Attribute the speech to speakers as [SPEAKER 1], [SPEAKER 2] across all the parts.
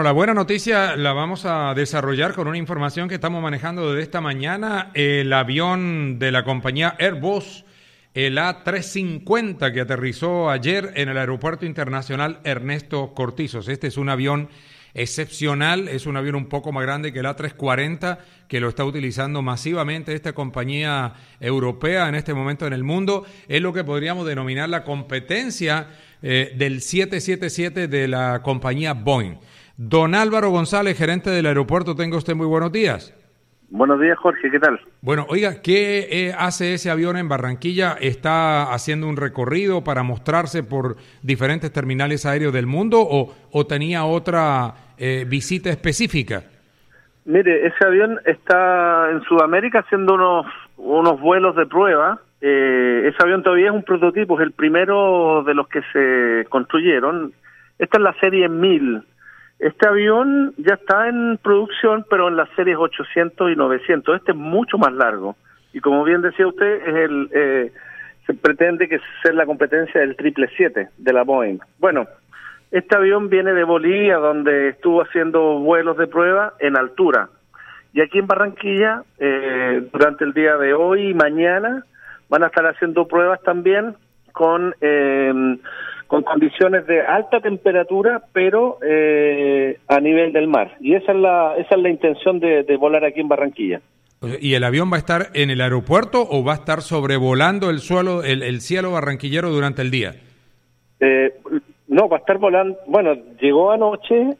[SPEAKER 1] La buena noticia la vamos a desarrollar con una información que estamos manejando desde esta mañana. El avión de la compañía Airbus, el A350, que aterrizó ayer en el Aeropuerto Internacional Ernesto Cortizos. Este es un avión excepcional, es un avión un poco más grande que el A340, que lo está utilizando masivamente esta compañía europea en este momento en el mundo. Es lo que podríamos denominar la competencia del 777 de la compañía Boeing. Don Álvaro González, gerente del aeropuerto, tenga usted muy buenos días.
[SPEAKER 2] Buenos días, Jorge, ¿qué tal?
[SPEAKER 1] Bueno, oiga, ¿qué hace ese avión en Barranquilla? ¿Está haciendo un recorrido para mostrarse por diferentes terminales aéreos del mundo o tenía otra visita específica?
[SPEAKER 2] Mire, ese avión está en Sudamérica haciendo unos vuelos de prueba. Ese avión todavía es un prototipo, es el primero de los que se construyeron. Esta es la serie 1000. Este avión ya está en producción, pero en las series 800 y 900. Este es mucho más largo. Y como bien decía usted, se pretende que sea la competencia del 777 de la Boeing. Bueno, este avión viene de Bolivia, donde estuvo haciendo vuelos de prueba en altura. Y aquí en Barranquilla, durante el día de hoy y mañana, van a estar haciendo pruebas también con condiciones de alta temperatura, pero a nivel del mar. Y esa es la intención de volar aquí en Barranquilla.
[SPEAKER 1] ¿Y el avión va a estar en el aeropuerto o va a estar sobrevolando el cielo barranquillero durante el día?
[SPEAKER 2] No, va a estar volando. Bueno, llegó anoche,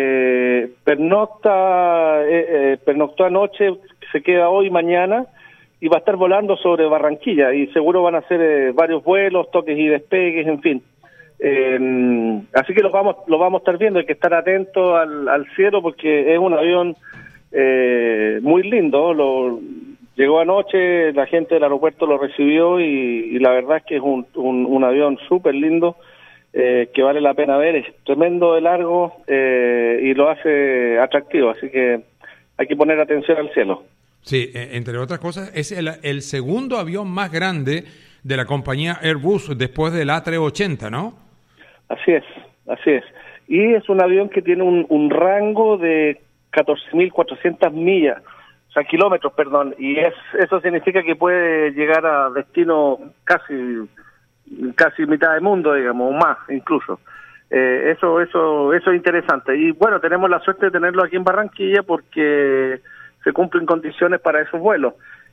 [SPEAKER 2] pernoctó anoche, se queda hoy y mañana, y va a estar volando sobre Barranquilla, y seguro van a hacer varios vuelos, toques y despegues, en fin. Así que lo vamos a estar viendo. Hay que estar atento al cielo porque es un avión muy lindo. Llegó anoche, la gente del aeropuerto lo recibió y la verdad es que es un avión súper lindo, que vale la pena ver. Es tremendo de largo y lo hace atractivo, así que hay que poner atención al cielo.
[SPEAKER 1] Sí, entre otras cosas, es el segundo avión más grande de la compañía Airbus después del A380, ¿no?
[SPEAKER 2] Así es. Y es un avión que tiene un rango de 14.400 millas, o sea, kilómetros, perdón, y eso significa que puede llegar a destino casi mitad del mundo, digamos, o más incluso. Eso es interesante. Y bueno, tenemos la suerte de tenerlo aquí en Barranquilla porque se cumplen condiciones para esos vuelos.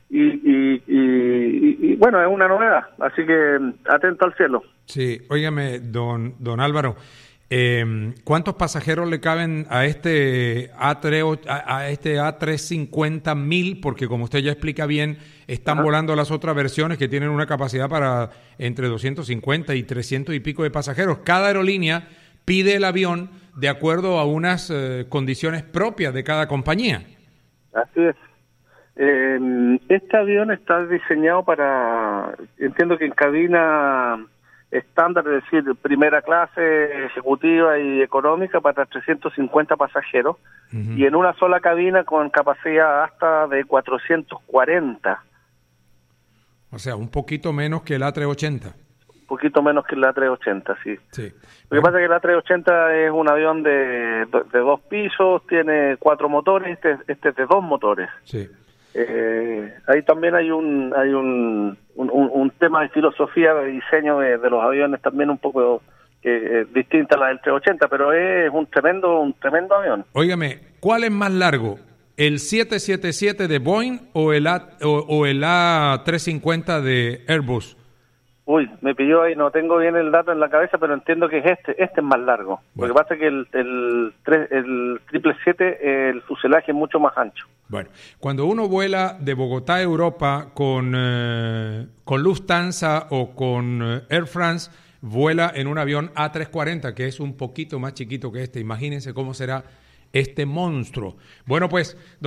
[SPEAKER 2] Y bueno, es una novedad, así que atento al cielo.
[SPEAKER 1] Sí, óigame, don Álvaro, ¿cuántos pasajeros le caben a este A350.000? Porque como usted ya explica bien, están volando las otras versiones que tienen una capacidad para entre 250 y 300 y pico de pasajeros. Cada aerolínea pide el avión de acuerdo a unas condiciones propias de cada compañía.
[SPEAKER 2] Así es. Este avión está diseñado entiendo que en cabina estándar, es decir, primera clase, ejecutiva y económica, para 350 pasajeros, y en una sola cabina con capacidad hasta de 440.
[SPEAKER 1] O sea, un poquito menos que el A380.
[SPEAKER 2] Un poquito menos que el A380, sí. Lo que pasa es que el A380 es un avión de 2 pisos, tiene 4 motores, este es de 2 motores.
[SPEAKER 1] Sí.
[SPEAKER 2] Ahí también hay un tema de filosofía de diseño de los aviones también un poco distinta a la del 380, pero es un tremendo avión.
[SPEAKER 1] Óigame, ¿cuál es más largo? ¿El 777 de Boeing o el A350 de Airbus?
[SPEAKER 2] Uy, me pilló ahí, no tengo bien el dato en la cabeza, pero entiendo que este es más largo. Bueno. Lo que pasa es que el 777, el fuselaje es mucho más ancho.
[SPEAKER 1] Bueno, cuando uno vuela de Bogotá a Europa con Lufthansa o con Air France, vuela en un avión A340, que es un poquito más chiquito que este. Imagínense cómo será este monstruo. Bueno, pues...